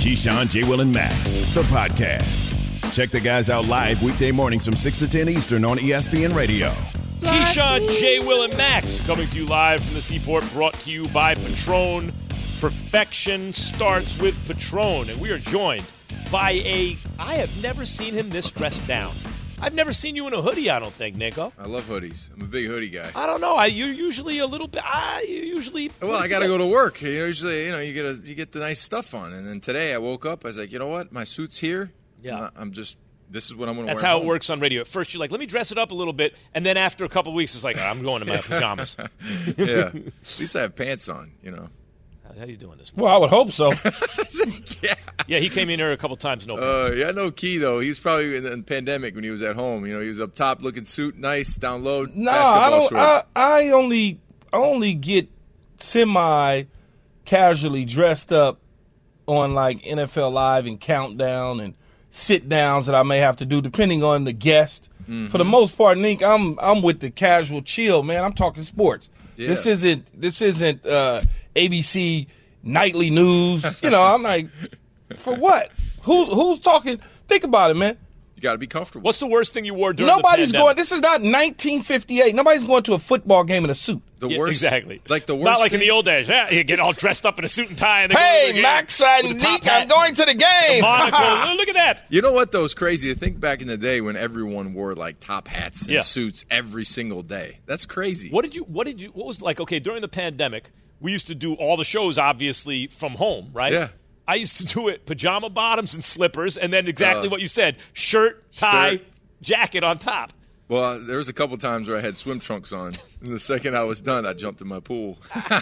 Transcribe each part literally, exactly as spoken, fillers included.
Keyshawn, J. Will, and Max, the podcast. Check the guys out live weekday mornings from six to ten Eastern on E S P N Radio. Keyshawn, J. Will, and Max coming to you live from the Seaport, brought to you by Patron. Perfection starts with Patron, and we are joined by a – I have never seen him this dressed down. I've never seen you in a hoodie, I don't think, Nico. I love hoodies. I'm a big hoodie guy. I don't know. I, you're usually a little bit – you usually – Well, I got to go to work. You know, usually, you know, you get a, you get the nice stuff on. And then today I woke up, I was like, you know what? My suit's here. Yeah. I'm just – this is what I'm going to wear. That's how home. it works on radio. At first, you're like, let me dress it up a little bit. And then after a couple of weeks, it's like, I'm going to my pajamas. Yeah. At least I have pants on, you know. How you doing this morning? Well, I would hope so. yeah. Yeah, he came in here a couple times. No Uh, pants. yeah, no key, though. He was probably in the pandemic when he was at home. You know, he was up top looking suit, nice, down low, No, basketball I don't. shorts. I, I only, I only get semi casually dressed up on like N F L Live and Countdown and sit downs that I may have to do depending on the guest. Mm-hmm. For the most part, Nick, I'm I'm with the casual chill, man. I'm talking sports. Yeah. This isn't this isn't uh, A B C nightly news. You know, I'm like, for what? Who's who's talking? Think about it, man. You got to be comfortable. What's the worst thing you wore during Nobody's the pandemic? going. This is not nineteen fifty-eight. Nobody's going to a football game in a suit. The Yeah, worst, exactly. Like the worst. Not like thing, in the old days. Yeah, you get all dressed up in a suit and tie. And then go to Hey, the game Max with and the top Nick, hat, I'm going to the game. monocle. Look at that. You know what, though, is crazy to think back in the day when everyone wore like top hats and Yeah. suits every single day. That's crazy. What did you? What did you? What was like? Okay, during the pandemic, we used to do all the shows obviously from home, right? Yeah. I used to do it pajama bottoms and slippers, and then exactly Uh, what you said: shirt, tie, shirt. jacket on top. Well, there was a couple times where I had swim trunks on. And the second I was done, I jumped in my pool.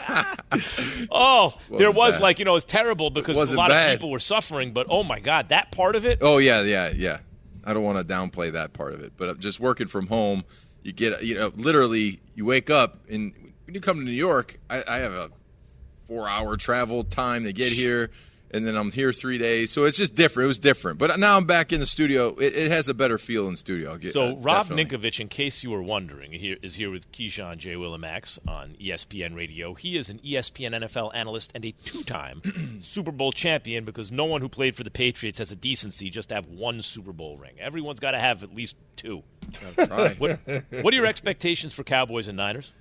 Oh, there was bad. like you know, it's terrible because a wasn't lot bad. of people were suffering. But oh my God, that part of it. Oh, yeah, yeah, yeah. I don't want to downplay that part of it. But just working from home, you get, you know, literally you wake up, and when you come to New York, I, I have a four-hour travel time to get here. And then I'm here three days. So it's just different. It was different. But now I'm back in the studio. It, it has a better feel in the studio. I'll get, So uh, Rob definitely. Ninkovich, in case you were wondering, he is here with Keyshawn, J. Will, and Max on E S P N Radio. He is an E S P N N F L analyst and a two-time Super Bowl champion, because no one who played for the Patriots has a decency just to have one Super Bowl ring. Everyone's got to have at least two. I'll try. What, what are your expectations for Cowboys and Niners?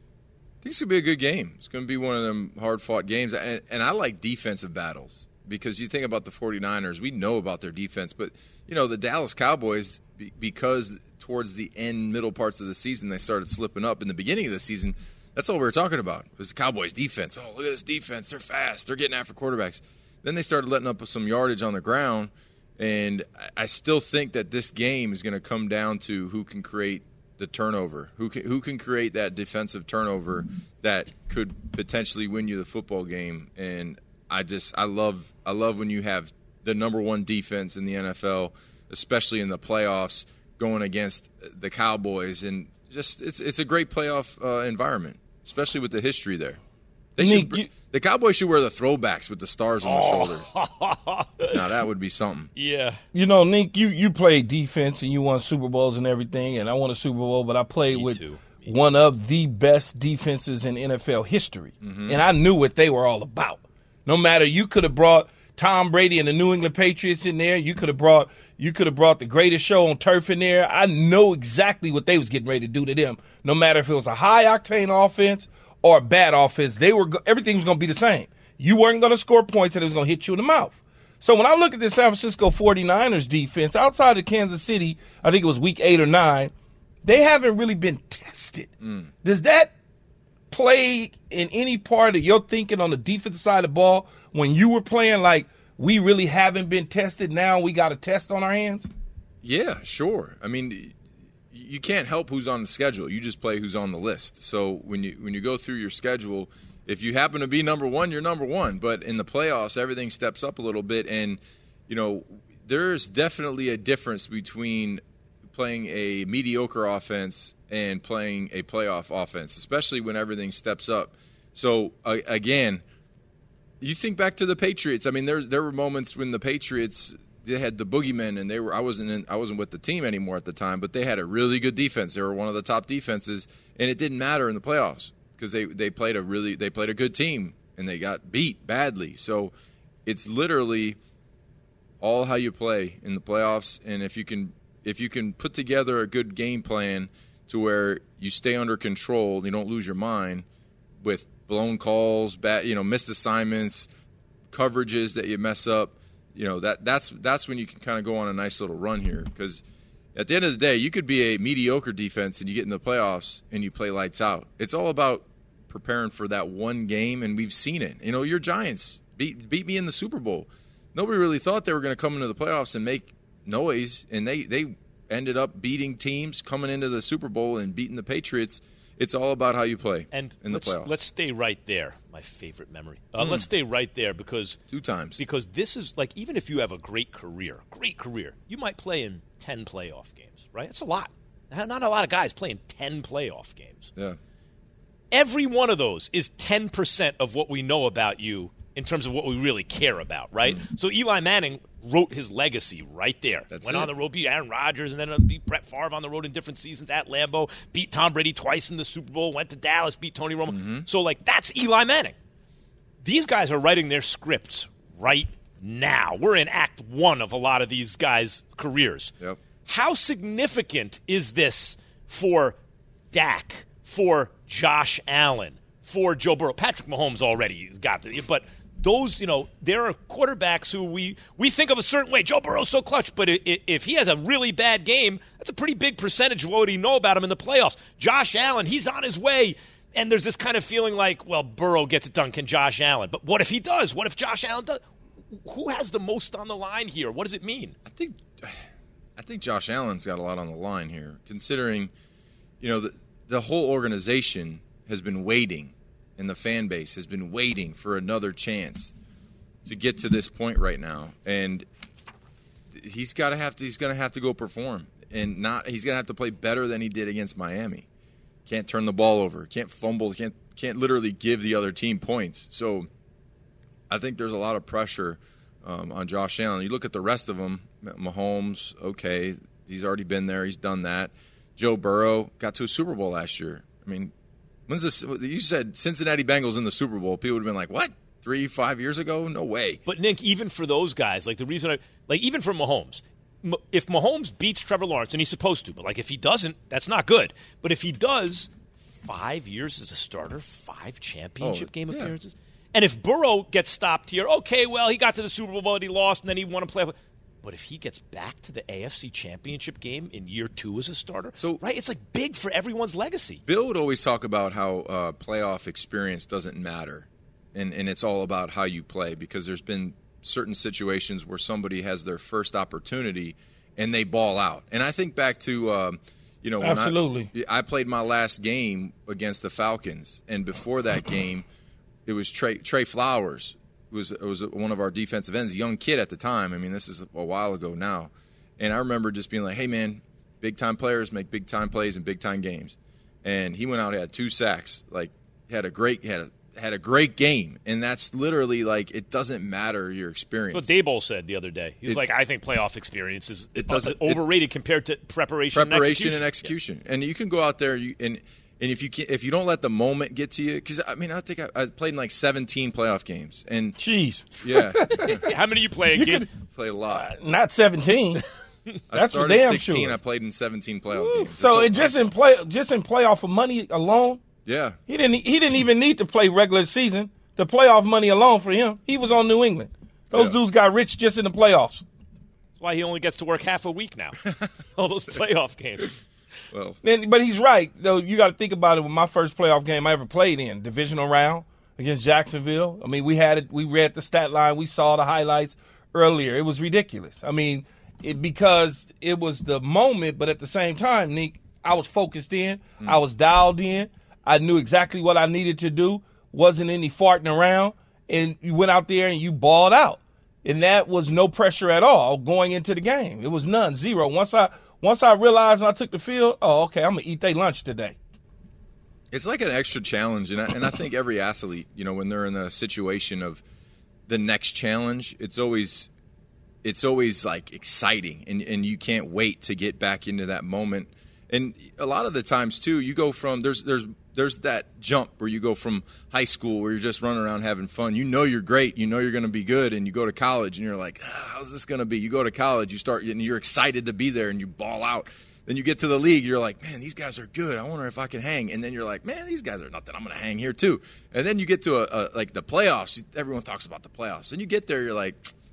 I think it's going to be a good game. It's going to be one of them hard-fought games. And, and I like defensive battles. Because you think about the 49ers, we know about their defense. But, you know, the Dallas Cowboys, be, because towards the end, middle parts of the season, they started slipping up. In the beginning of the season, that's all we were talking about. It was the Cowboys' defense. Oh, look at this defense. They're fast. They're getting after quarterbacks. Then they started letting up some yardage on the ground. And I, I still think that this game is going to come down to who can create the turnover, who can, who can create that defensive turnover that could potentially win you the football game. And I just I love I love when you have the number one defense in the N F L, especially in the playoffs, going against the Cowboys, and just it's it's a great playoff uh, environment, especially with the history there. They Nick, should, you- the Cowboys should wear the throwbacks with the stars on the shoulders. Now that would be something. Yeah. You know, Nick, you, you played defense and you won Super Bowls and everything, and I won a Super Bowl, but I played Me with too. Me one of the best defenses in N F L history, Mm-hmm. and I knew what they were all about. No matter, you could have brought Tom Brady and the New England Patriots in there. You could have brought you could have brought the greatest show on turf in there. I know exactly what they was getting ready to do to them. No matter if it was a high octane offense or a bad offense, they were everything was going to be the same. You weren't going to score points, and it was going to hit you in the mouth. So when I look at the San Francisco 49ers defense, outside of Kansas City, I think it was week eight or nine, they haven't really been tested. Mm. Does that play in any part of your thinking on the defensive side of the ball when you were playing like we really haven't been tested, now we got a test on our hands? Yeah, sure. I mean, you can't help who's on the schedule. You just play who's on the list. So when you when you go through your schedule, if you happen to be number one, you're number one. But in the playoffs, everything steps up a little bit. And, you know, there's definitely a difference between playing a mediocre offense and playing a playoff offense, especially when everything steps up. So, uh, again, you think back to the Patriots. I mean, there there were moments when the Patriots, they had the boogeymen, and they were I wasn't in, I wasn't with the team anymore at the time, but they had a really good defense. They were one of the top defenses, and it didn't matter in the playoffs because they, they played a really they played a good team and they got beat badly. So it's literally all how you play in the playoffs, and if you can if you can put together a good game plan to where you stay under control, you don't lose your mind with blown calls, bad, you know, missed assignments, coverages that you mess up, you know, that that's that's when you can kind of go on a nice little run here. Because at the end of the day, you could be a mediocre defense and you get in the playoffs and you play lights out. It's all about preparing for that one game, and we've seen it. You know, your Giants beat beat me in the Super Bowl. Nobody really thought they were going to come into the playoffs and make noise, and they they ended up beating teams coming into the Super Bowl and beating the Patriots. It's all about how you play and in the let's, playoffs. Let's stay right there. My favorite memory. Uh, mm. Let's stay right there because two times. Because this is like, even if you have a great career, great career, you might play in ten playoff games, right? That's a lot. Not a lot of guys playing ten playoff games. Yeah. Every one of those is ten percent of what we know about you in terms of what we really care about, right? Mm. So Eli Manning wrote his legacy right there. That's Went it. on the road, beat Aaron Rodgers, and then beat Brett Favre on the road in different seasons at Lambeau, beat Tom Brady twice in the Super Bowl, went to Dallas, beat Tony Romo. Mm-hmm. So, like, that's Eli Manning. These guys are writing their scripts right now. We're in act one of a lot of these guys' careers. Yep. How significant is this for Dak, for Josh Allen, for Joe Burrow? Patrick Mahomes already has got the, but those, you know, there are quarterbacks who we, we think of a certain way. Joe Burrow's so clutch, but if he has a really bad game, that's a pretty big percentage of what we know about him in the playoffs. Josh Allen, he's on his way, and there's this kind of feeling like, well, Burrow gets it done, can Josh Allen? But what if he does? What if Josh Allen does? Who has the most on the line here? What does it mean? I think I think Josh Allen's got a lot on the line here, considering, you know, the, the whole organization has been waiting, and the fan base has been waiting for another chance to get to this point right now, and he's got to have to. He's going to have to go perform, and not. He's going to have to play better than he did against Miami. Can't turn the ball over. Can't fumble. Can't can't literally give the other team points. So, I think there's a lot of pressure um, on Josh Allen. You look at the rest of them. Mahomes, okay, he's already been there. He's done that. Joe Burrow got to a Super Bowl last year. I mean. When's this? You said Cincinnati Bengals in the Super Bowl. People would have been like, "What? Three, five years ago? No way." But Nick, even for those guys, like the reason, I, like even for Mahomes, if Mahomes beats Trevor Lawrence, and he's supposed to, but like if he doesn't, that's not good. But if he does, five years as a starter, five championship oh, game yeah. appearances, and if Burrow gets stopped here, okay, well he got to the Super Bowl, but he lost, and then he won a playoff. But if he gets back to the A F C Championship game in year two as a starter, so, right, it's like big for everyone's legacy. Bill would always talk about how uh, playoff experience doesn't matter, and, and it's all about how you play, because there's been certain situations where somebody has their first opportunity and they ball out. And I think back to, um, you know, when Absolutely. I, I played my last game against the Falcons, and before that game, it was Trey, Trey Flowers. was was one of our defensive ends, a young kid at the time. I mean, this is a while ago now. And I remember just being like, hey, man, big-time players make big-time plays in big-time games. And he went out and had two sacks. Like, had a great had a, had a great game. And that's literally like, it doesn't matter your experience. What Daboll said the other day. He's it, like, I think playoff experience is it doesn't, overrated it, compared to preparation, preparation and execution. and execution. Yeah. And you can go out there you, and and if you can, if you don't let the moment get to you, because I mean, I think I, I played in like seventeen playoff games. And jeez, yeah, how many you play a you game? Played a lot. Uh, not seventeen. I That's started damn sixteen. sure. I played in seventeen playoff Woo. games. So, so it just in play, just in playoff for money alone. Yeah, he didn't. He didn't even need to play regular season. The playoff money alone for him. He was on New England. Those yeah. dudes got rich just in the playoffs. That's why he only gets to work half a week now. All those playoff games. Well, and, but he's right though. You got to think about it. With my first playoff game I ever played in, divisional round against Jacksonville. I mean, we had it. We read the stat line. We saw the highlights earlier. It was ridiculous. I mean, it, because it was the moment, but at the same time, Nick, I was focused in. Mm. I was dialed in. I knew exactly what I needed to do. Wasn't any farting around. And you went out there and you balled out. And that was no pressure at all going into the game. It was none, zero. Once I once I realized and I took the field, oh, okay, I'm going to eat their lunch today. It's like an extra challenge. And I, and I think every athlete, you know, when they're in a situation of the next challenge, it's always it's always like exciting. And, and you can't wait to get back into that moment. And a lot of the times, too, you go from there's there's there's that jump where you go from high school where you're just running around having fun. You know you're great. You know you're going to be good. And you go to college and you're like, ah, how's this going to be? You go to college, you start, and you're excited to be there and you ball out. Then you get to the league, you're like, man, these guys are good. I wonder if I can hang. And then you're like, man, these guys are nothing. I'm going to hang here too. And then you get to a, a like the playoffs. Everyone talks about the playoffs. And you get there, you're like,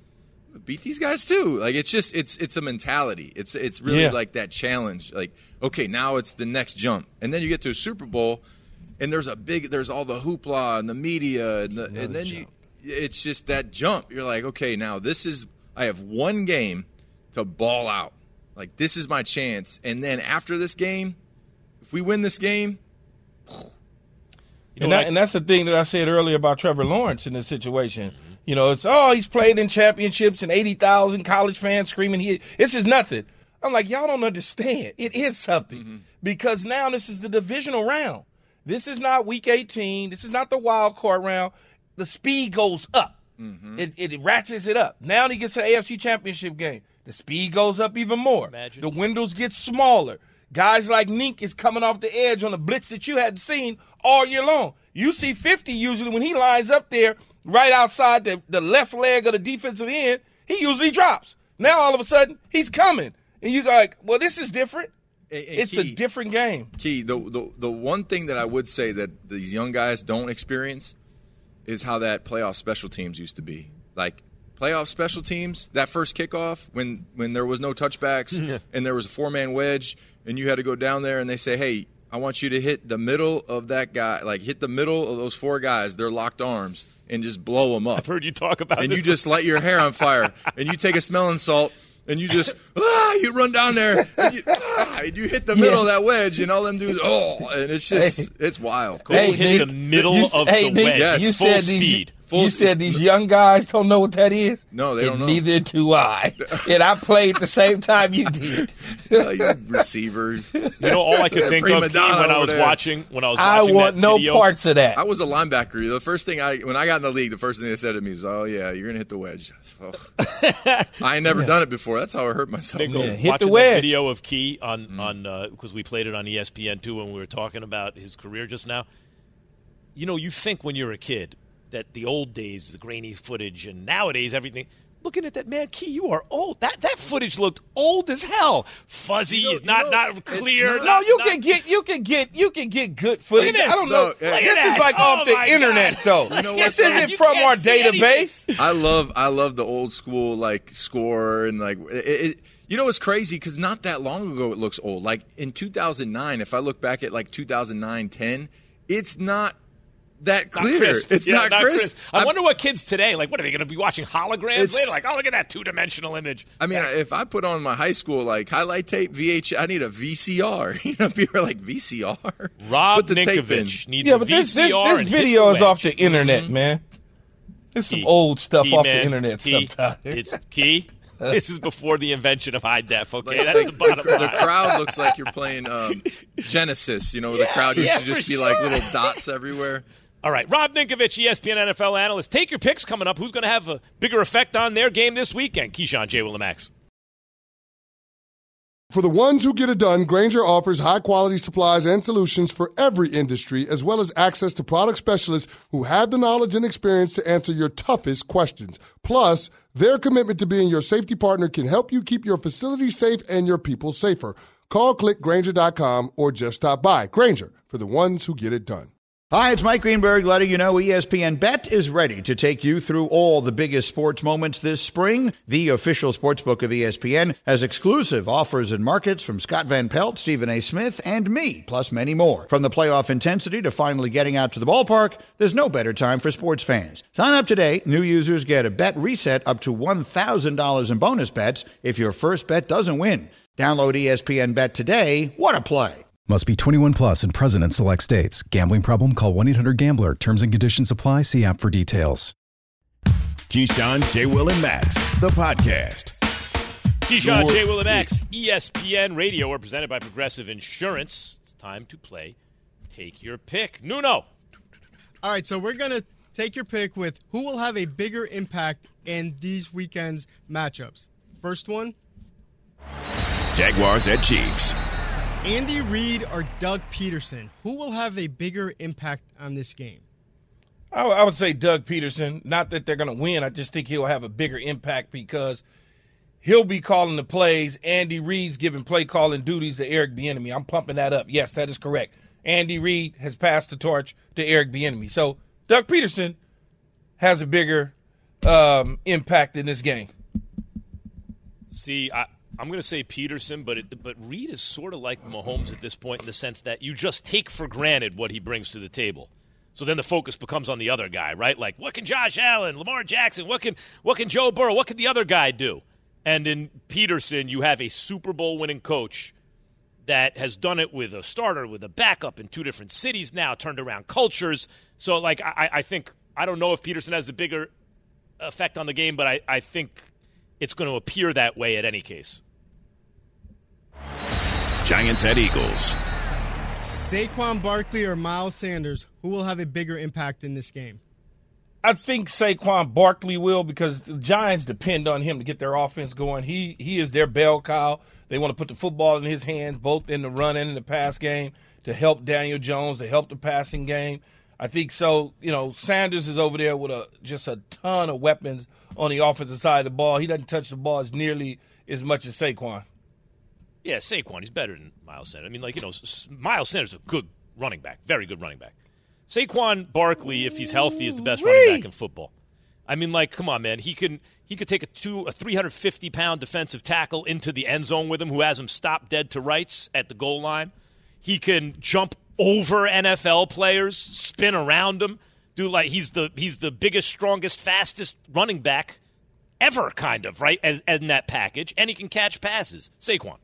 beat these guys too. Like it's just it's it's a mentality. It's it's really yeah. like that challenge. Like, okay, now it's the next jump. And then you get to a Super Bowl and there's a big there's all the hoopla and the media and the, and then you it's just that jump. You're like, okay, now this is I have one game to ball out. Like this is my chance. And then after this game, if we win this game, you know, and, that, I, and that's the thing that I said earlier about Trevor Lawrence in this situation. Mm-hmm. You know, it's, oh, he's played in championships and eighty thousand college fans screaming, he, this is nothing. I'm like, y'all don't understand. It is something mm-hmm. because now this is the divisional round. This is not week eighteen. This is not the wild card round. The speed goes up. Mm-hmm. It, it ratchets it up. Now he gets to the A F C championship game. The speed goes up even more. Imagine. The windows get smaller. Guys like Nink is coming off the edge on a blitz that you hadn't seen all year long. You see fifty usually when he lines up there right outside the, the left leg of the defensive end, he usually drops. Now all of a sudden he's coming. And you go like, well, this is different. And, and it's Key, a different game. Key, the, the the one thing that I would say that these young guys don't experience is how that playoff special teams used to be. Like playoff special teams, that first kickoff when, when there was no touchbacks and there was a four-man wedge and you had to go down there and they say, hey, I want you to hit the middle of that guy, like hit the middle of those four guys, their locked arms, and just blow them up. I've heard you talk about and this. And you just light your hair on fire and you take a smelling salt and you just, ah, you run down there and you, ah, and you hit the middle yeah. of that wedge and all them dudes, oh, and it's just, hey. it's wild. Cool. Hey, hit Nick, the middle you, of hey, the Nick, wedge, yes. you full said speed. These, Full you said these young guys don't know what that is? No, they don't know. Neither do I. And I played the same time you did. uh, you receiver. You know, all I could think of when I was there. watching when I was I watching want that no video, parts of that. I was a linebacker. The first thing I when I got in the league, the first thing they said to me was, "Oh yeah, you're gonna hit the wedge." Oh. I ain't never yeah. done it before. That's how I hurt myself. Nick, yeah, hit watching the wedge. That video of Key on mm. on because uh, we played it on E S P N too when we were talking about his career just now. You know, you think when you're a kid that the old days, the grainy footage, and nowadays everything. Looking at that, man, Key, you are old. That that footage looked old as hell. Fuzzy, you know, not you know, not clear. Not, no, you not, can get you can get you can get good footage. I don't so, know. uh, This that. is like oh off the internet, God. though. You know this what, isn't you from our database. Anything. I love I love the old school like score and like it. it you know, it's crazy because not that long ago it looks old. Like in two thousand nine, if I look back at like two thousand nine, ten, it's not. That clear. Not crisp. It's yeah, not, not crisp. crisp. I I'm, wonder what kids today, like, what are they going to be watching holograms later? Like, oh, look at that two-dimensional image. I mean, yeah. if I put on my high school, like, highlight tape, V H, I need a V C R. You know, people are like, V C R? Rob put the Ninkovich needs yeah, a but V C R this, this, this video is off the internet, mm-hmm. man. There's some Key. old stuff Key, off man. the internet Key. sometimes. It's Key. This is before the invention of high def, okay? Like, That's the bottom the, line. The crowd looks like you're playing um, Genesis. You know, yeah, the crowd used yeah, to just be sure. like little dots everywhere. All right, Rob Ninkovich, E S P N N F L analyst. Take your picks coming up. Who's going to have a bigger effect on their game this weekend? Keyshawn, J. Willimax. For the ones who get it done, Grainger offers high-quality supplies and solutions for every industry, as well as access to product specialists who have the knowledge and experience to answer your toughest questions. Plus, their commitment to being your safety partner can help you keep your facility safe and your people safer. Call, click Grainger dot com, or just stop by. Grainger, for the ones who get it done. Hi, it's Mike Greenberg letting you know E S P N Bet is ready to take you through all the biggest sports moments this spring. The official sportsbook of E S P N has exclusive offers and markets from Scott Van Pelt, Stephen A. Smith, and me, plus many more. From the playoff intensity to finally getting out to the ballpark, there's no better time for sports fans. Sign up today. New users get a bet reset up to one thousand dollars in bonus bets if your first bet doesn't win. Download E S P N Bet today. What a play. Must be twenty-one plus and present in select states. Gambling problem? Call one eight hundred gambler. Terms and conditions apply. See app for details. Keyshawn, J. Will, and Max, the podcast. Keyshawn, J. Will, and Max, E S P N Radio. We're presented by Progressive Insurance. It's time to play Take Your Pick. Nuno. All right, so we're going to take your pick with who will have a bigger impact in these weekend's matchups. First one. Jaguars at Chiefs. Andy Reid or Doug Peterson? Who will have a bigger impact on this game? I, I would say Doug Peterson. Not that they're going to win. I just think he'll have a bigger impact because he'll be calling the plays. Andy Reid's giving play calling duties to Eric Bieniemy. I'm pumping that up. Yes, that is correct. Andy Reid has passed the torch to Eric Bieniemy. So Doug Peterson has a bigger um, impact in this game. See, I, I'm going to say Peterson, but it, but Reid is sort of like Mahomes at this point in the sense that you just take for granted what he brings to the table. So then the focus becomes on the other guy, right? Like, what can Josh Allen, Lamar Jackson, what can what can Joe Burrow, what can the other guy do? And in Peterson, you have a Super Bowl winning coach that has done it with a starter, with a backup in two different cities now, turned around cultures. So, like, I, I think – I don't know if Peterson has the bigger effect on the game, but I, I think it's going to appear that way at any case. Giants at Eagles. Saquon Barkley or Miles Sanders, who will have a bigger impact in this game? I think Saquon Barkley will because the Giants depend on him to get their offense going. He he is their bell cow. They want to put the football in his hands, both in the run and in the pass game, to help Daniel Jones, to help the passing game. I think so. You know, Sanders is over there with a just a ton of weapons on the offensive side of the ball. He doesn't touch the ball as nearly as much as Saquon. Yeah, Saquon, he's better than Miles Sanders. I mean, like, you know, Miles Sanders is a good running back, very good running back. Saquon Barkley, if he's healthy, is the best running back in football. I mean, like, come on, man. He can he could take a two a three hundred fifty pound defensive tackle into the end zone with him, who has him stopped dead to rights at the goal line. He can jump over N F L players, spin around them, do like he's the he's the biggest, strongest, fastest running back ever, kind of, right? As, as in that package, and he can catch passes. Saquon.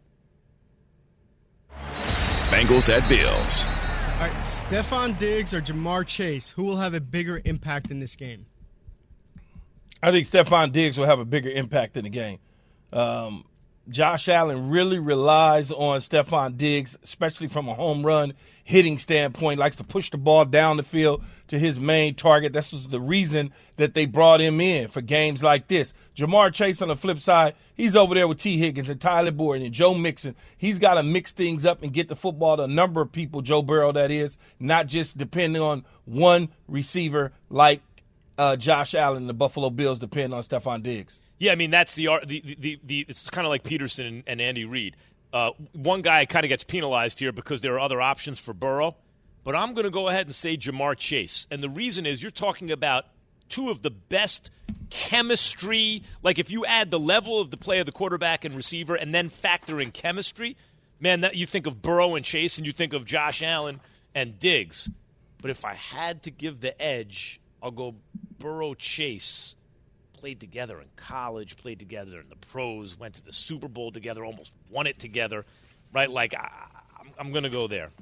Bengals at Bills. All right, Stephon Diggs or Jamar Chase, who will have a bigger impact in this game? I think Stephon Diggs will have a bigger impact in the game. Um, Josh Allen really relies on Stephon Diggs, especially from a home run hitting standpoint, likes to push the ball down the field to his main target. That's the reason that they brought him in for games like this. Jamar Chase on the flip side, he's over there with T. Higgins and Tyler Boyd and Joe Mixon. He's got to mix things up and get the football to a number of people, Joe Burrow that is, not just depending on one receiver like uh, Josh Allen and the Buffalo Bills depend on Stephon Diggs. Yeah, I mean, that's the the the, the, the it's kind of like Peterson and, and Andy Reid. Uh, one guy kind of gets penalized here because there are other options for Burrow, but I'm going to go ahead and say Jamar Chase. And the reason is you're talking about two of the best chemistry. Like if you add the level of the play of the quarterback and receiver and then factor in chemistry, man, that you think of Burrow and Chase and you think of Josh Allen and Diggs. But if I had to give the edge, I'll go Burrow Chase. Played together in college, played together in the pros, went to the Super Bowl together, almost won it together, right? Like, I, I'm, I'm going to go there.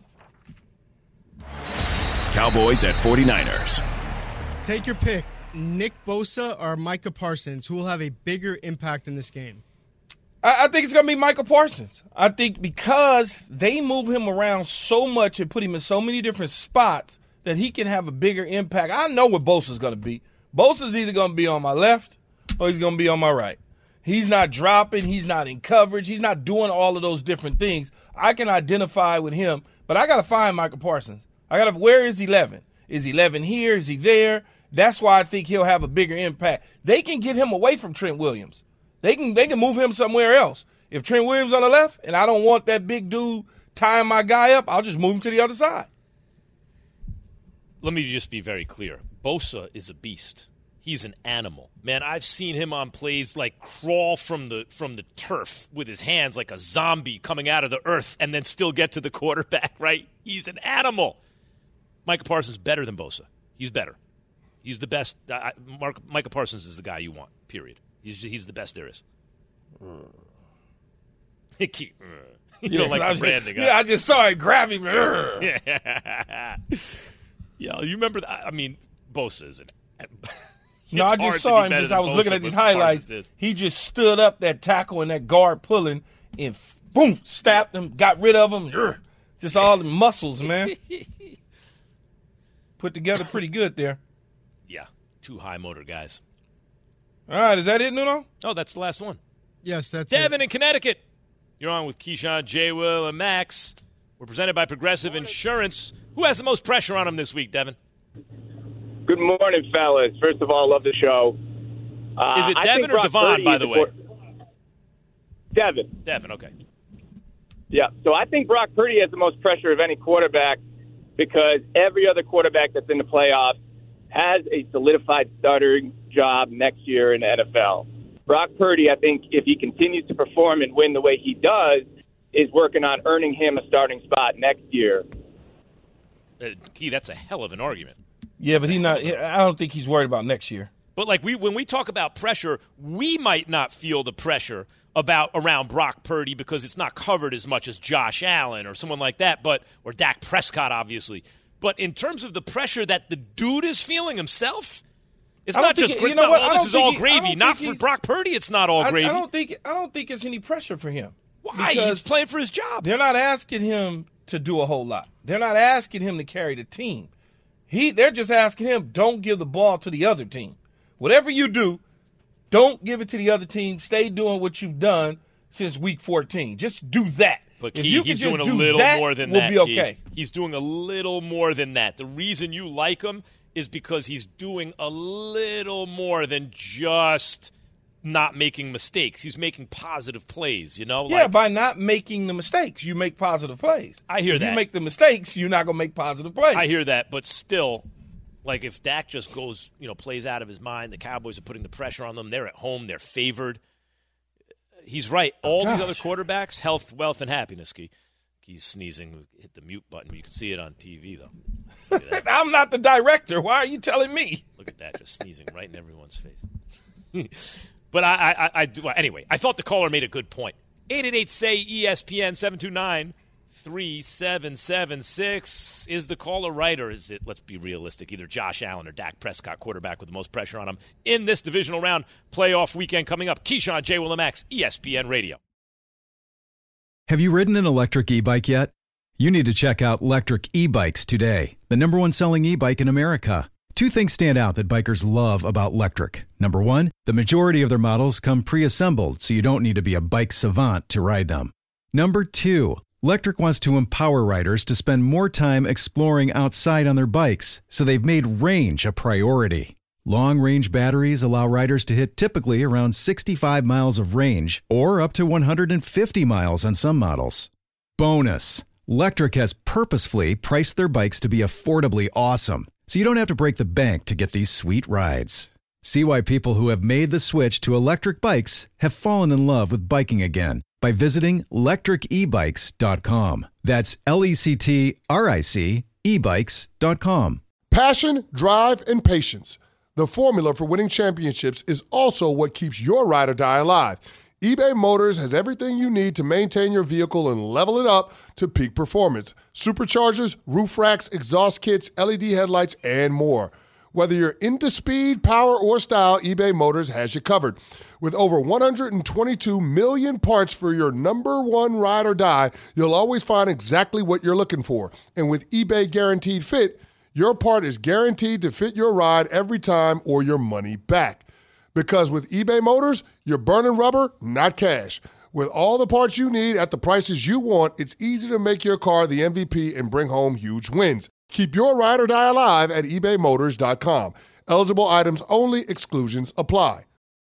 Cowboys at forty-niners. Take your pick, Nick Bosa or Micah Parsons, who will have a bigger impact in this game? I, I think it's going to be Micah Parsons. I think because they move him around so much and put him in so many different spots that he can have a bigger impact. I know what Bosa's going to be. Bosa's either going to be on my left or he's going to be on my right. He's not dropping. He's not in coverage. He's not doing all of those different things. I can identify with him, but I got to find Micah Parsons. I got to, where is eleven? Is eleven here? Is he there? That's why I think he'll have a bigger impact. They can get him away from Trent Williams. They can they can move him somewhere else. If Trent Williams on the left and I don't want that big dude tying my guy up, I'll just move him to the other side. Let me just be very clear. Bosa is a beast. He's an animal. Man, I've seen him on plays like crawl from the from the turf with his hands like a zombie coming out of the earth and then still get to the quarterback, right? He's an animal. Micah Parsons is better than Bosa. He's better. He's the best. Uh, Mark, Micah Parsons is the guy you want, period. He's he's the best there is. Mm. you yeah, don't like I the was, branding. Yeah, huh? I just saw it grab him. yeah. yeah, you remember that? I mean, Bosa is an No, I just saw him. Just I was Bosa, looking at these highlights. He just stood up that tackle and that guard pulling and boom, stabbed him, got rid of him. Just all the muscles, man. Put together pretty good there. Yeah, two high motor guys. All right, is that it, Nuno? Oh, that's the last one. Yes, that's Devin it. in Connecticut. You're on with Keyshawn, J. Will, and Max. We're presented by Progressive Insurance. Who has the most pressure on him this week, Devin? Good morning, fellas. First of all, love the show. Uh, Is it I Devin think or Brock Devon, Purdy by is the a way? quar- Devin. Devin, okay. Yeah, so I think Brock Purdy has the most pressure of any quarterback because every other quarterback that's in the playoffs has a solidified starting job next year in the N F L. Brock Purdy, I think, if he continues to perform and win the way he does, is working on earning him a starting spot next year. Uh, Key, that's a hell of an argument. Yeah, but he not. I don't think he's worried about next year. But like we, when we talk about pressure, we might not feel the pressure about around Brock Purdy because it's not covered as much as Josh Allen or someone like that, but or Dak Prescott, obviously. But in terms of the pressure that the dude is feeling himself, it's I don't not think just it- you it's know not, what? oh, I this don't is all think he- I gravy. don't Not think for he's- Brock Purdy, it's not all I, gravy. I don't think. I don't think it's any pressure for him. Why? Because He's playing for his job. They're not asking him to do a whole lot. They're not asking him to carry the team. He. They're just asking him, don't give the ball to the other team. Whatever you do, don't give it to the other team. Stay doing what you've done since week fourteen. Just do that. But if Key, you he's can doing just a do little that, more than we'll that. be Key. okay. He's doing a little more than that. The reason you like him is because he's doing a little more than just not making mistakes. He's making positive plays, you know? Yeah, like, by not making the mistakes, you make positive plays. I hear if that. you make the mistakes, you're not going to make positive plays. I hear that, but still, like if Dak just goes, you know, plays out of his mind, the Cowboys are putting the pressure on them. They're at home. They're favored. He's right. All Oh, these gosh. other quarterbacks, health, wealth, and happiness, Key. He's sneezing. Hit the mute button. You can see it on T V, though. Look at that. I'm not the director. Why are you telling me? Look at that, just sneezing right in everyone's face. But I, I, I, I do. Well, anyway, I thought the caller made a good point. eight eight eight, S A Y, E S P N, seven two nine, three seven seven six. Is the caller right, or is it, let's be realistic, either Josh Allen or Dak Prescott, quarterback with the most pressure on him in this divisional round playoff weekend coming up? Keyshawn, J. Will and Max, E S P N Radio. Have you ridden an electric e-bike yet? You need to check out Lectric E-Bikes today, the number one selling e-bike in America. Two things stand out that bikers love about Lectric. Number one, the majority of their models come pre-assembled, so you don't need to be a bike savant to ride them. Number two, Lectric wants to empower riders to spend more time exploring outside on their bikes, so they've made range a priority. Long-range batteries allow riders to hit typically around sixty-five miles of range, or up to one hundred fifty miles on some models. Bonus, Lectric has purposefully priced their bikes to be affordably awesome, so you don't have to break the bank to get these sweet rides. See why people who have made the switch to electric bikes have fallen in love with biking again by visiting lectric e bikes dot com. That's L E C T R I C e bikes dot com. Passion, drive, and patience. The formula for winning championships is also what keeps your ride or die alive. eBay Motors has everything you need to maintain your vehicle and level it up to peak performance. Superchargers, roof racks, exhaust kits, L E D headlights, and more. Whether you're into speed, power, or style, eBay Motors has you covered. With over one hundred twenty-two million parts for your number one ride or die, you'll always find exactly what you're looking for. And with eBay Guaranteed Fit, your part is guaranteed to fit your ride every time or your money back. Because with eBay Motors, you're burning rubber, not cash. With all the parts you need at the prices you want, it's easy to make your car the M V P and bring home huge wins. Keep your ride or die alive at ebay motors dot com. Eligible items only. Exclusions apply.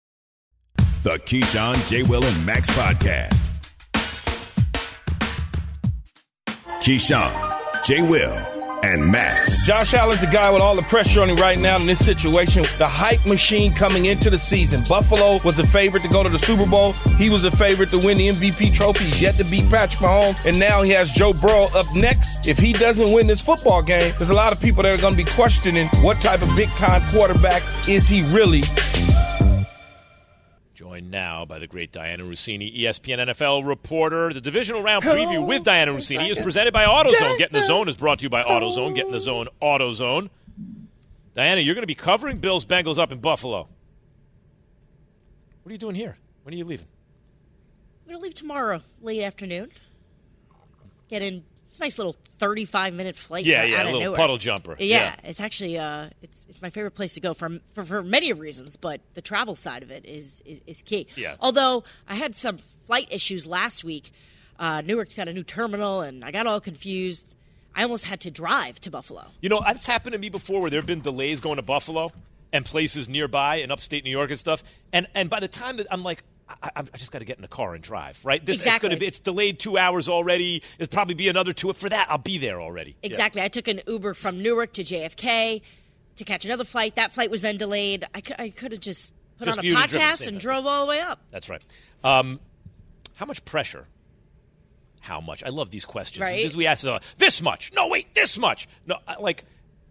The Keyshawn, J. Will, and Max Podcast. Keyshawn, J. Will, and Max. Josh Allen's the guy with all the pressure on him right now in this situation. The hype machine coming into the season. Buffalo was a favorite to go to the Super Bowl. He was a favorite to win the M V P trophy. He's yet to beat Patrick Mahomes. And now he has Joe Burrow up next. If he doesn't win this football game, there's a lot of people that are going to be questioning what type of big-time quarterback is he really. Joined now by the great Diana Rossini, E S P N N F L reporter. The divisional round preview with Diana Rossini is presented by AutoZone. Get in the Zone is brought to you by AutoZone. Get in the Zone, AutoZone. Diana, you're going to be covering Bills Bengals up in Buffalo. What are you doing here? When are you leaving? I'm going to leave tomorrow, late afternoon. Get in. It's a nice little thirty-five minute flight. Yeah, out yeah, of a little nowhere. puddle jumper. Yeah, Yeah. it's actually uh, it's it's my favorite place to go for for, for many reasons, but the travel side of it is is, is key. Yeah. Although I had some flight issues last week. Uh, Newark's got a new terminal, and I got all confused. I almost had to drive to Buffalo. You know, that's happened to me before where there have been delays going to Buffalo and places nearby in upstate New York and stuff. And and by the time that I'm like, I, I just got to get in the car and drive, right? This, exactly. It's, gonna be, it's delayed two hours already. It'll probably be another two. For that, I'll be there already. Exactly. Yeah. I took an Uber from Newark to J F K to catch another flight. That flight was then delayed. I could, I could have just put just on a podcast and drove all the way up. That's right. Um, how much pressure? How much? I love these questions. Right. Because we ask uh, this much. No, wait, this much. No, like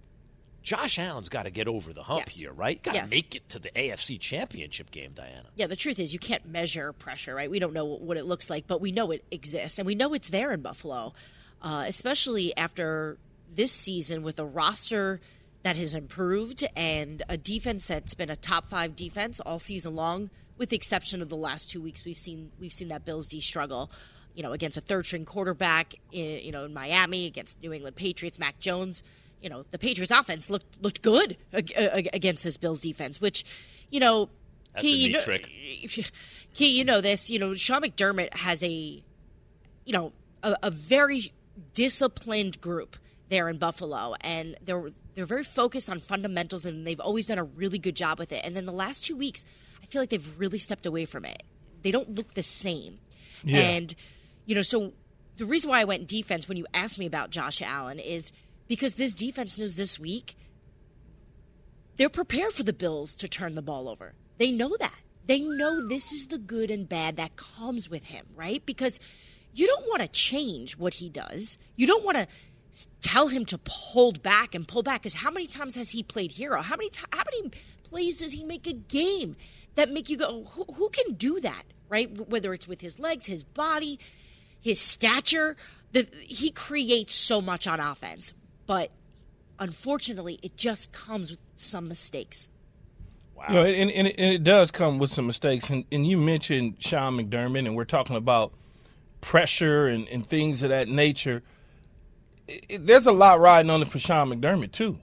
Josh Allen's got to get over the hump yes. here, right? Got to yes. make it to the A F C Championship game, Diana. Yeah, the truth is you can't measure pressure, right? We don't know what it looks like, but we know it exists, and we know it's there in Buffalo, uh, especially after this season with a roster that has improved and a defense that's been a top five defense all season long, with the exception of the last two weeks. We've seen we've seen that Bills D struggle, you know, against a third string quarterback, in, you know, in Miami, against New England Patriots, Mac Jones. You know, the Patriots offense looked looked good against this Bills defense, which, you know, That's Key, a neat you know, trick. Key, you know this. You know, Sean McDermott has a, you know, a, a very disciplined group there in Buffalo, and they're they're very focused on fundamentals, and they've always done a really good job with it. And then the last two weeks, I feel like they've really stepped away from it. They don't look the same, Yeah. and you know, so the reason why I went defense when you asked me about Josh Allen is because this defense knows this week they're prepared for the Bills to turn the ball over. They know that. They know this is the good and bad that comes with him, right? Because you don't want to change what he does. You don't want to tell him to hold back and pull back, because how many times has he played hero? How many t- how many plays does he make a game that make you go, who, who can do that, right? Whether it's with his legs, his body, his stature, the, he creates so much on offense. But unfortunately, it just comes with some mistakes. Wow. You know, and, and, it, and it does come with some mistakes. And, and you mentioned Sean McDermott, and we're talking about pressure and, and things of that nature. It, it, there's a lot riding on it for Sean McDermott, too.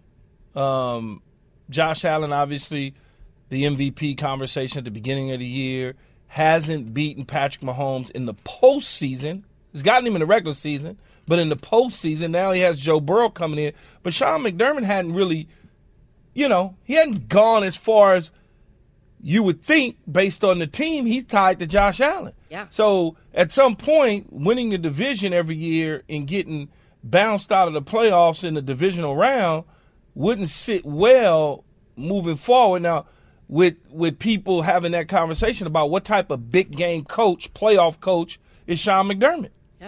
Um, Josh Allen, obviously, the M V P conversation at the beginning of the year, hasn't beaten Patrick Mahomes in the postseason. He's gotten him in the regular season, but in the postseason, now he has Joe Burrow coming in. But Sean McDermott hadn't really, you know, he hadn't gone as far as you would think based on the team. He's tied to Josh Allen. Yeah. So at some point, winning the division every year and getting bounced out of the playoffs in the divisional round wouldn't sit well moving forward. Now, with with people having that conversation about what type of big game coach, playoff coach, is Sean McDermott.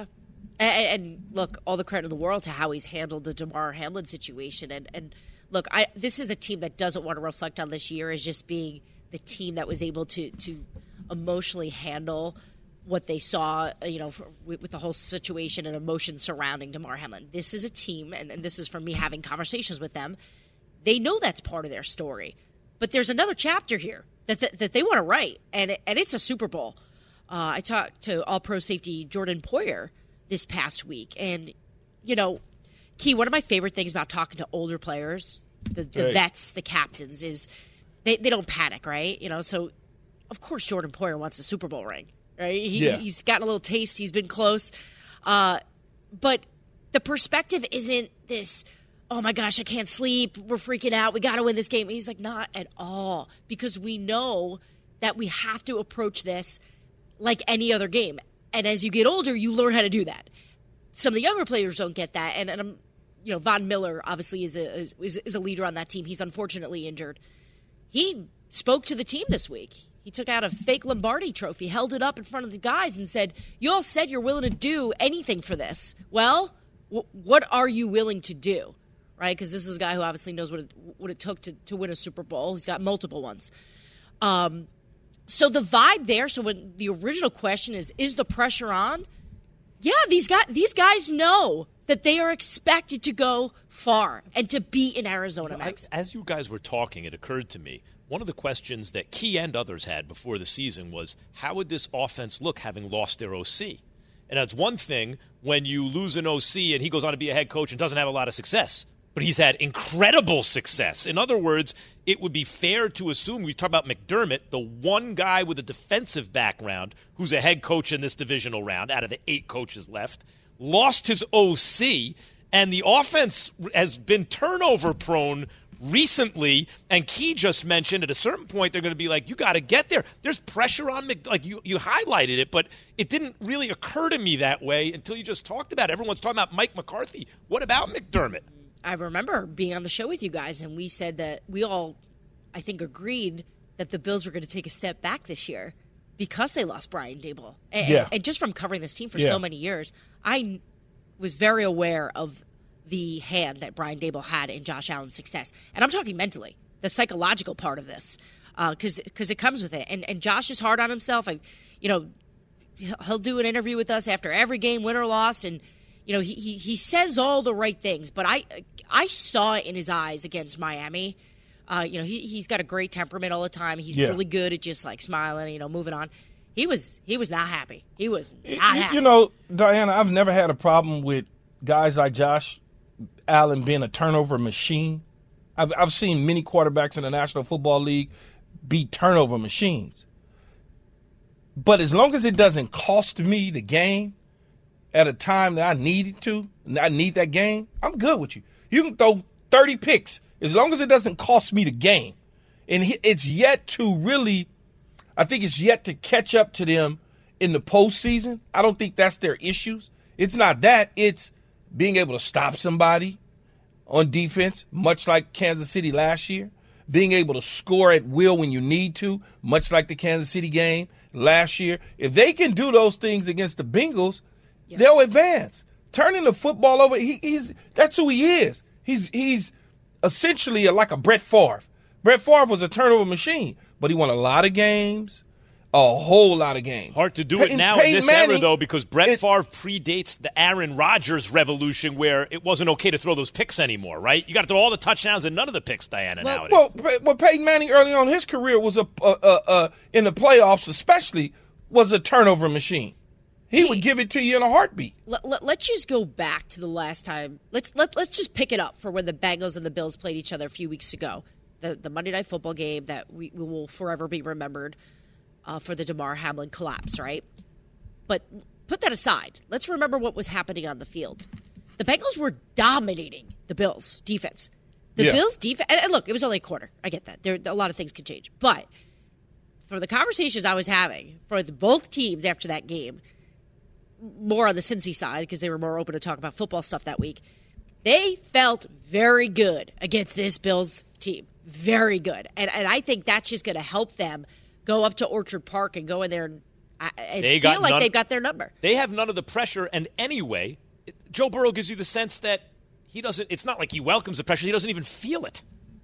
And, and look, all the credit in the world to how he's handled the DeMar Hamlin situation. And, and look, I, this is a team that doesn't want to reflect on this year as just being the team that was able to to emotionally handle what they saw, you know, for, with, with the whole situation and emotion surrounding DeMar Hamlin. This is a team, and, and this is from me having conversations with them. They know that's part of their story, but there's another chapter here that that, that they want to write, and it, and it's a Super Bowl. Uh, I talked to All-Pro safety Jordan Poyer this past week. And, you know, Key, one of my favorite things about talking to older players, the, the right. vets, the captains, is they, they don't panic, right? You know, so, of course, Jordan Poyer wants a Super Bowl ring, right? He, yeah. He's gotten a little taste. He's been close. Uh, but the perspective isn't this, oh, my gosh, I can't sleep. We're freaking out. We got to win this game. He's like, not at all, because we know that we have to approach this like any other game. And as you get older, you learn how to do that. Some of the younger players don't get that. And, and I'm, you know, Von Miller obviously is a is, is a leader on that team. He's unfortunately injured. He spoke to the team this week. He took out a fake Lombardi trophy, held it up in front of the guys, and said, "You all said you're willing to do anything for this. Well, w- what are you willing to do?" Right? Because this is a guy who obviously knows what it, what it took to, to win a Super Bowl. He's got multiple ones. Um. So the vibe there, so when the original question is, is the pressure on? Yeah, these guys, these guys know that they are expected to go far and to be in Arizona, Max. As you guys were talking, it occurred to me, one of the questions that Key and others had before the season was, how would this offense look having lost their O C? And that's one thing when you lose an O C and he goes on to be a head coach and doesn't have a lot of success. but he's had incredible success. In other words, it would be fair to assume, we talk about McDermott, the one guy with a defensive background who's a head coach in this divisional round out of the eight coaches left, lost his O C, and the offense has been turnover prone recently, and Key just mentioned at a certain point they're going to be like, you got to get there. There's pressure on Mc, like you, you highlighted it, but it didn't really occur to me that way until you just talked about it. Everyone's talking about Mike McCarthy. What about McDermott? I remember being on the show with you guys, and we said that we all, I think, agreed that the Bills were going to take a step back this year because they lost Brian Daboll. And, yeah. and just from covering this team for yeah. so many years, I was very aware of the hand that Brian Daboll had in Josh Allen's success. And I'm talking mentally, the psychological part of this, because uh, because it comes with it. And and Josh is hard on himself. I, you know, he'll do an interview with us after every game, win or loss, and you know he he, he says all the right things. But I I saw it in his eyes against Miami. Uh, you know, he he's got a great temperament all the time. He's yeah. really good at just like smiling, you know, moving on. He was he was not happy. He was not you, happy. You know, Diana, I've never had a problem with guys like Josh Allen being a turnover machine. I've, I've seen many quarterbacks in the National Football League be turnover machines. But as long as it doesn't cost me the game at a time that I need it to, and I need that game, I'm good with you. You can throw thirty picks as long as it doesn't cost me the game. And it's yet to really, I think it's yet to catch up to them in the postseason. I don't think that's their issues. It's not that. It's being able to stop somebody on defense, much like Kansas City last year. Being able to score at will when you need to, much like the Kansas City game last year. If they can do those things against the Bengals, yeah. they'll advance. Turning the football over, he, he's that's who he is. He's he's essentially a, like a Brett Favre. Brett Favre was a turnover machine, but he won a lot of games. A whole lot of games. Hard to do Peyton, it now Peyton in this Manning, era, though, because Brett it, Favre predates the Aaron Rodgers revolution where it wasn't okay to throw those picks anymore, right? You got to throw all the touchdowns and none of the picks, Diana, well, nowadays. Well, well, Peyton Manning early on in his career was a uh, uh, uh, in the playoffs especially, was a turnover machine. He hey, would give it to you in a heartbeat. Let, let, let's just go back to the last time. Let's let, let's just pick it up for when the Bengals and the Bills played each other a few weeks ago. The, the Monday Night Football game that we, we will forever be remembered. Uh, for the Damar Hamlin collapse, right? But put that aside. Let's remember what was happening on the field. The Bengals were dominating the Bills' defense. The yeah. Bills' defense, and, and look, it was only a quarter. I get that. There, a lot of things could change. But for the conversations I was having for the, both teams after that game, more on the Cincy side because they were more open to talk about football stuff that week, they felt very good against this Bills team. Very good. And, and I think that's just going to help them go up to Orchard Park and go in there and, and they feel got like none, they've got their number. They have none of the pressure, and anyway, Joe Burrow gives you the sense that he doesn't – it's not like he welcomes the pressure. He doesn't even feel it.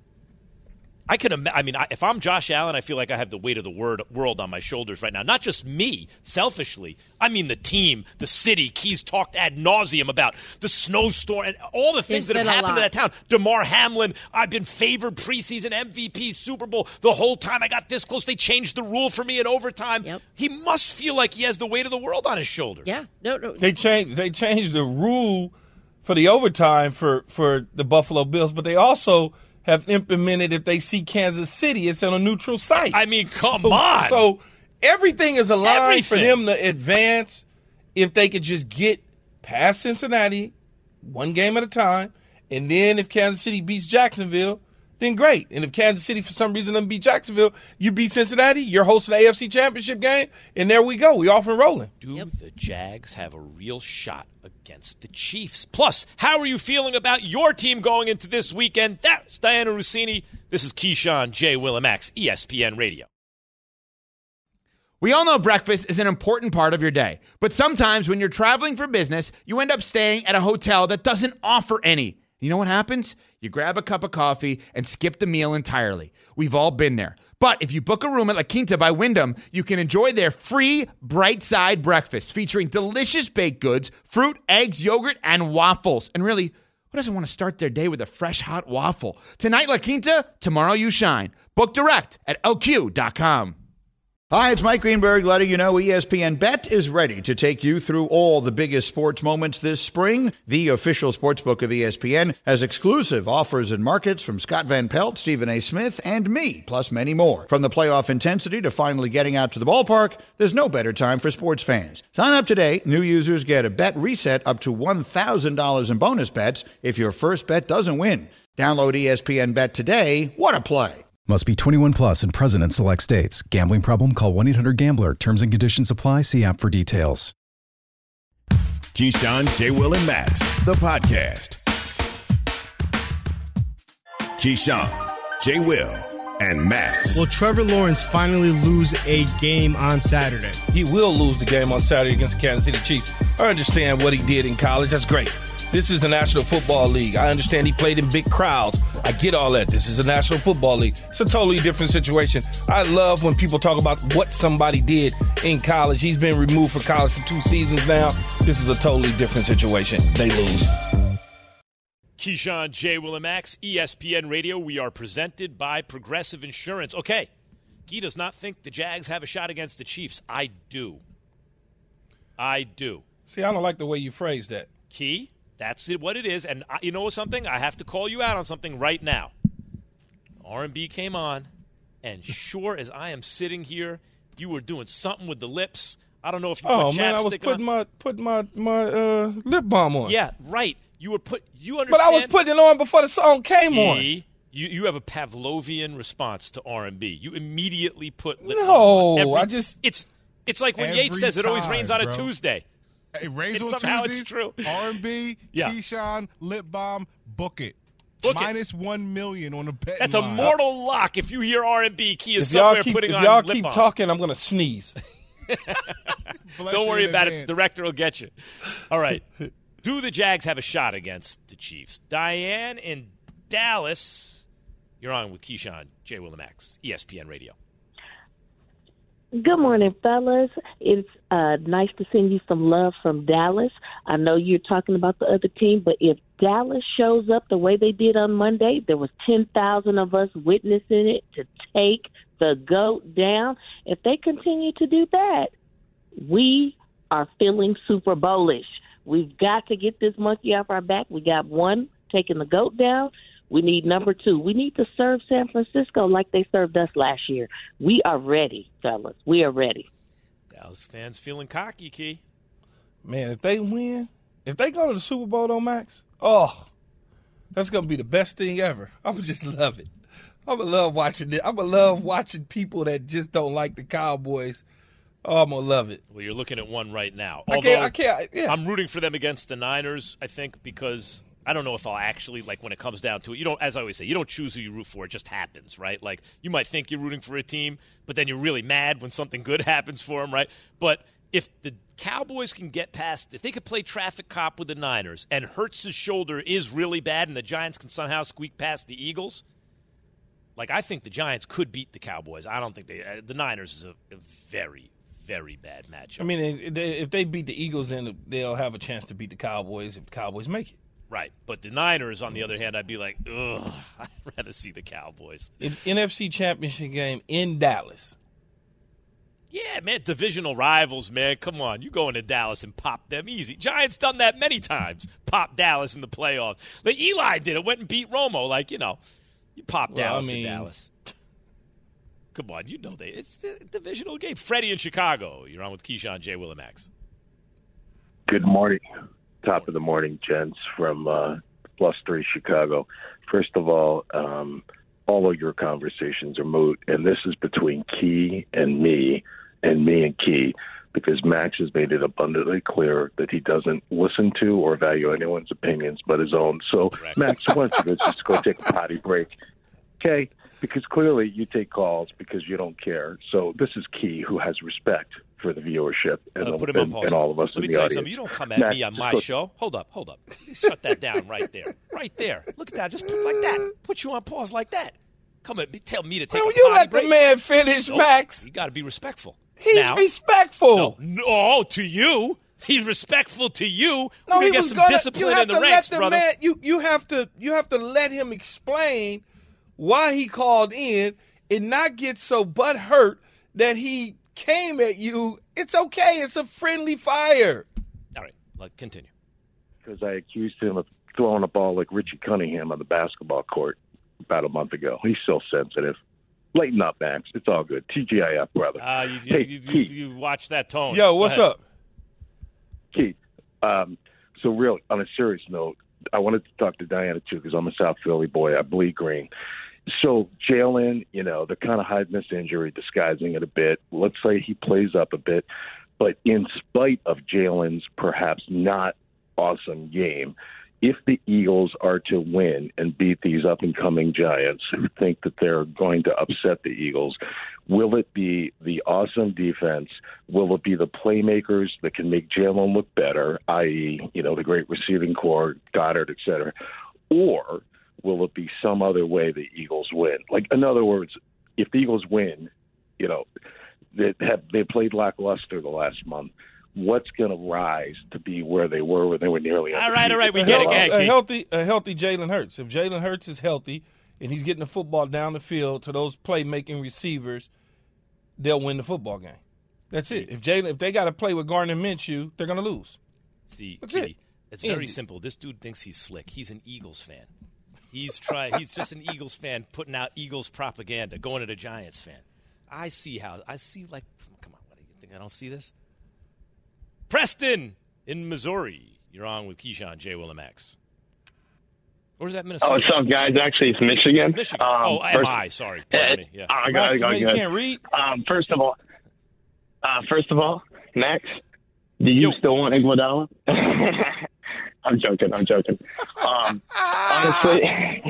I can – I mean, I, if I'm Josh Allen, I feel like I have the weight of the word, world on my shoulders right now. Not just me, selfishly. I mean the team, the city. Keys talked ad nauseum about the snowstorm and all the things There's that have happened to that town. Damar Hamlin, I've been favored preseason M V P, Super Bowl. The whole time I got this close, they changed the rule for me in overtime. Yep. He must feel like he has the weight of the world on his shoulders. Yeah. No, no. They changed, they changed the rule for the overtime for, for the Buffalo Bills, but they also – have implemented if they see Kansas City, it's on a neutral site. I mean, come so, on. So everything is aligned everything. for them to advance if they could just get past Cincinnati one game at a time. And then if Kansas City beats Jacksonville, then great. And if Kansas City, for some reason, doesn't beat Jacksonville, you beat Cincinnati, you're hosting the A F C Championship game, and there we go. We off and rolling. Do yep. the Jags have a real shot against the Chiefs? Plus, how are you feeling about your team going into this weekend? That's Diana Rossini. This is Keyshawn, J. Willimax, E S P N Radio. We all know breakfast is an important part of your day, but sometimes when you're traveling for business, you end up staying at a hotel that doesn't offer any. You know what happens? You grab a cup of coffee and skip the meal entirely. We've all been there. But if you book a room at La Quinta by Wyndham, you can enjoy their free Bright Side breakfast featuring delicious baked goods, fruit, eggs, yogurt, and waffles. And really, who doesn't want to start their day with a fresh, hot waffle? Tonight, La Quinta, tomorrow you shine. Book direct at L Q dot com. Hi, it's Mike Greenberg letting you know E S P N Bet is ready to take you through all the biggest sports moments this spring. The official sportsbook of E S P N has exclusive offers and markets from Scott Van Pelt, Stephen A. Smith, and me, plus many more. From the playoff intensity to finally getting out to the ballpark, there's no better time for sports fans. Sign up today. New users get a bet reset up to one thousand dollars in bonus bets if your first bet doesn't win. Download E S P N Bet today. What a play. Must be twenty-one plus and present in select states. Gambling problem? Call one eight hundred gambler. Terms and conditions apply. See app for details. Keyshawn, J. Will, and Max, the podcast. Keyshawn, J. Will, and Max. Will Trevor Lawrence finally lose a game on Saturday? He will lose the game on Saturday against the Kansas City Chiefs. I understand what he did in college. That's great. This is the National Football League. I understand he played in big crowds. I get all that. This is the National Football League. It's a totally different situation. I love when people talk about what somebody did in college. He's been removed from college for two seasons now. This is a totally different situation. They lose. Keyshawn, J. Will, and Max, E S P N Radio. We are presented by Progressive Insurance. Okay, Key does not think the Jags have a shot against the Chiefs. I do. I do. See, I don't like the way you phrase that. Key? That's it, what it is. And I, you know something? I have to call you out on something right now. R and B came on, and sure as I am sitting here, you were doing something with the lips. I don't know if you oh, put man, I was putting on. my putting my my uh, lip balm on. Yeah, right. You were put. You understand? But I was putting it on before the song came Key, on. You you have a Pavlovian response to R and B. You immediately put lip no, balm on. Every, I just it's it's like when Every Yates says it always time, rains on a bro. Tuesday. It rains And on somehow Tuesdays. it's true. R and B, Yeah. Keyshawn, Lip Balm, book it. Book it. Minus one million on the bet. That's a mortal lock. If you hear R and B, Key is if y'all somewhere keep, putting if on y'all lip keep balm. talking, I'm gonna sneeze. Don't worry about it. The director will get you. All right. Do the Jags have a shot against the Chiefs? Diane in Dallas. You're on with Keyshawn, J. Will, and Max, E S P N Radio. Good morning, fellas. It's uh, nice to send you some love from Dallas. I know you're talking about the other team, but if Dallas shows up the way they did on Monday, there was ten thousand of us witnessing it to take the GOAT down. If they continue to do that, we are feeling Super Bowl-ish. We've got to get this monkey off our back. We got one, taking the GOAT down. We need number two. We need to serve San Francisco like they served us last year. We are ready, fellas. We are ready. Dallas fans feeling cocky, Key. Man, if they win, if they go to the Super Bowl, though, Max, oh, that's going to be the best thing ever. I would just love it. I would love watching it. I would love watching people that just don't like the Cowboys. Oh, I'm going to love it. Well, you're looking at one right now. I Although can't, I can't, yeah. I'm rooting for them against the Niners, I think, because – I don't know if I'll actually, like, when it comes down to it, you don't, as I always say, you don't choose who you root for. It just happens, right? Like, you might think you're rooting for a team, but then you're really mad when something good happens for them, right? But if the Cowboys can get past, if they could play traffic cop with the Niners and Hurts' shoulder is really bad and the Giants can somehow squeak past the Eagles, like, I think the Giants could beat the Cowboys. I don't think they, uh, the Niners is a, a very, very bad matchup. I mean, if they, if they beat the Eagles, then they'll have a chance to beat the Cowboys if the Cowboys make it. Right, but the Niners, on the other hand, I'd be like, ugh, I'd rather see the Cowboys. An N F C Championship game in Dallas. Yeah, man, divisional rivals, man. Come on, you go into Dallas and pop them easy. Giants done that many times, pop Dallas in the playoffs. Like Eli did it, went and beat Romo. Like, you know, you pop Well, Dallas I mean, in Dallas. Come on, you know they. It's the divisional game. Freddie in Chicago. You're on with Keyshawn, J. Will, and Max. Good morning. Top of the morning, gents, from uh, Plus Three Chicago. First of all, um, all of your conversations are moot, and this is between Key and me, and me and Key, because Max has made it abundantly clear that he doesn't listen to or value anyone's opinions but his own. So, Correct. Max, why don't you just go take a potty break, okay? Because clearly you take calls because you don't care. So this is Key, who has respect for the viewership and, Uh, put him the, on and, pause. and all of us Let in me the tell audience. you something. You don't come at Max, me on just my go- show. Hold up, hold up. Shut that down right there. Right there. Look at that. Just put like that. Put you on pause like that. Come at me. Tell me to take Well, a you potty let break. the man finish, Nope. Max. You got to be respectful. He's now, respectful. No, no, to you. He's respectful to you. No, We're he gonna get was some gonna, discipline you have in the to ranks, let the brother. man. You you have to you have to let him explain why he called in and not get so butthurt that he came at you, it's okay. It's a friendly fire. All right, like, continue. Because I accused him of throwing a ball like Richie Cunningham on the basketball court about a month ago. He's so sensitive. Lighten up, Max. It's all good. T G I F, brother. Uh, you, you, hey, you, you, Keith. you watch that tone. Yo, what's up? Keith, um, so really, on a serious note, I wanted to talk to Diana, too, because I'm a South Philly boy. I bleed green. So Jalen, you know, they're kind of hiding this injury, disguising it a bit. Let's say he plays up a bit. But in spite of Jalen's perhaps not awesome game, if the Eagles are to win and beat these up-and-coming Giants who think that they're going to upset the Eagles, will it be the awesome defense? Will it be the playmakers that can make Jalen look better, that is, you know, the great receiving core, Goddard, et cetera? Or will it be some other way the Eagles win? Like, in other words, if the Eagles win, you know, they have they played lackluster the last month. What's going to rise to be where they were when they were nearly all right, all right, we a get healthy, it. A healthy, a healthy Jalen Hurts. If Jalen Hurts is healthy and he's getting the football down the field to those playmaking receivers, they'll win the football game. That's it. If Jalen, if they got to play with Gardner Minshew, they're going to lose. See, That's Kitty, it. it's very Andy. simple. This dude thinks he's slick. He's an Eagles fan. He's trying. He's just an Eagles fan putting out Eagles propaganda, going to the Giants fan. I see how. I see like, come on, what do you think? I don't see this. Preston in Missouri. You're on with Keyshawn, J. Will and Max. Or is that Minnesota? Oh, what's up, guys? Actually, it's Michigan. Michigan. Um, oh, am I? Sorry. Pardon me. Yeah. I got Max, it, got it, you got it. can't read? Um, first of all, uh, first of all, Max, do you Yo. still want Iguodala? I'm joking. I'm joking. Um, honestly,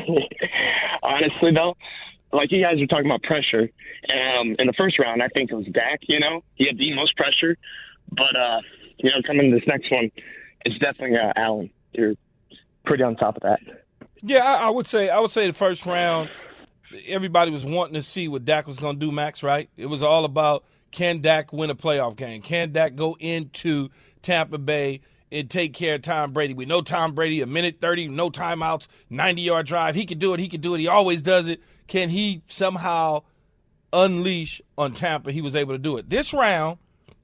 honestly though, like you guys were talking about pressure. Um, in the first round, I think it was Dak. You know, he had the most pressure. But uh, you know, coming to this next one, it's definitely uh, Allen. You're pretty on top of that. Yeah, I, I would say I would say the first round, everybody was wanting to see what Dak was going to do, Max, right? It was all about, can Dak win a playoff game? Can Dak go into Tampa Bay and take care of Tom Brady? We know Tom Brady, a minute thirty, no timeouts, ninety-yard drive. He could do it. He could do it. He always does it. Can he somehow unleash on Tampa? He was able to do it. This round,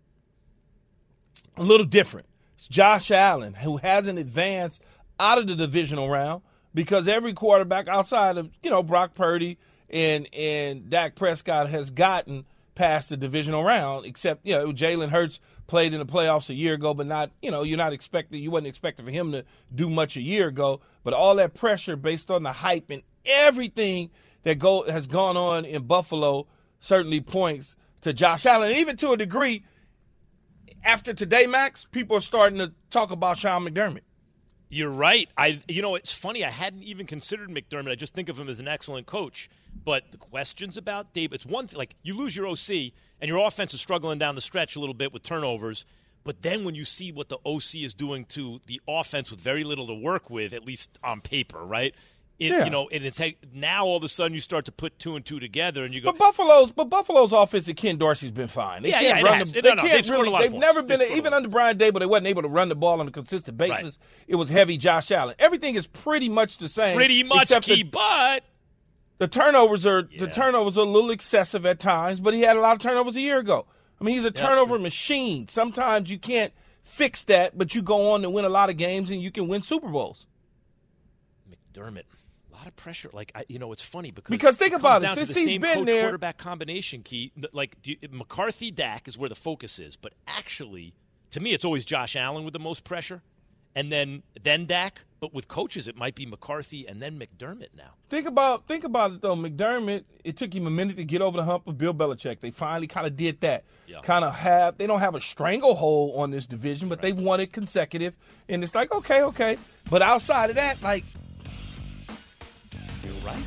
a little different. It's Josh Allen, who hasn't advanced out of the divisional round because every quarterback outside of, you know, Brock Purdy and and Dak Prescott has gotten past the divisional round, except, you know, Jalen Hurts played in the playoffs a year ago, but not, you know, you're not expecting, you wasn't expecting for him to do much a year ago. But all that pressure based on the hype and everything that go has gone on in Buffalo certainly points to Josh Allen. And even to a degree, after today, Max, people are starting to talk about Sean McDermott. You're right. I, you know, it's funny. I hadn't even considered McDermott. I just think of him as an excellent coach. But the questions about Dave, it's one thing. Like, you lose your O C, and your offense is struggling down the stretch a little bit with turnovers. But then when you see what the O C is doing to the offense with very little to work with, at least on paper, right? It, Yeah. You know, and it's like, now all of a sudden you start to put two and two together, and you go, But Buffalo's, but Buffalo's offense at Ken Dorsey's been fine. They Yeah, can't yeah, it run has. the. No, They no, can't they've scored really. a lot of They've points. never They've been scored a even lot. under Brian Dable. They wasn't able to run the ball on a consistent basis. It was heavy Josh Allen. Everything is pretty much the same. pretty much except key, the, but the turnovers are the turnovers are a little excessive at times. But he had a lot of turnovers a year ago. I mean, he's a turnover machine. Sometimes you can't fix that, but you go on to win a lot of games and you can win Super Bowls. McDermott. A lot of pressure. Like, I, you know, it's funny because Because think it about comes it, down since to the he's same been coach there- quarterback combination, Key. Like, do you, McCarthy Dak is where the focus is, but actually, to me, it's always Josh Allen with the most pressure, and then then Dak. But with coaches, it might be McCarthy and then McDermott now. Think about think about it though. McDermott, it took him a minute to get over the hump of Bill Belichick. They finally kind of did that. Yeah. Kind of have they don't have a stranglehold on this division, but they've won it consecutive, and it's like okay, okay. But outside of that, like, You're right.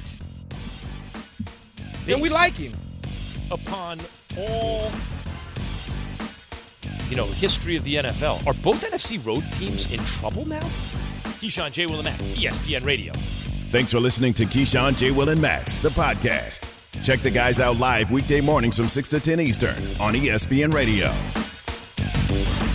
then we Based like him. upon all, you know, history of the N F L. Are both N F C road teams in trouble now? Keyshawn, J. Will and Max, E S P N Radio. Thanks for listening to Keyshawn, J. Will, and Max, the podcast. Check the guys out live weekday mornings from six to ten Eastern on E S P N Radio.